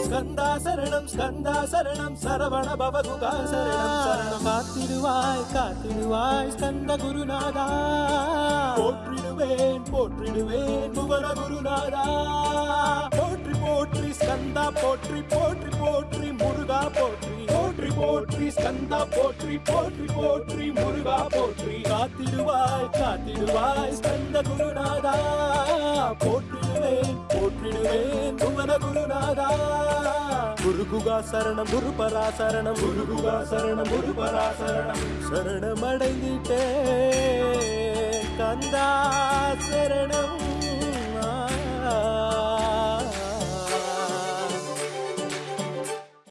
ஸ்கந்தா சரணம் சரவண பவகுகா சரணம் சரணம் காத்திடுவாய் காத்திடுவாய் ஸ்கந்த குருநாதா போற்றிடுவேன் போற்றிடுவேன் புவன குருநாதா போற்றி போற்றி ஸ்கந்தா போற்றி போற்றி போற்றி முருகா போற்றி போற்றி போற்றி ஸ்கந்தா போற்றி போற்றி போற்றி முருகா போற்றி காத்திடுவாய் காத்திடுவாய் ஸ்கந்த குருநாதா போற்றிடுவேன் போற்றிடுவேன் புவன குருநாதா குருகுகா சரணம் குருபரா சரணம் குருகுகா சரணம் குருபரா சரணம் சரணமடைந்திட்டே கந்தா சரணம்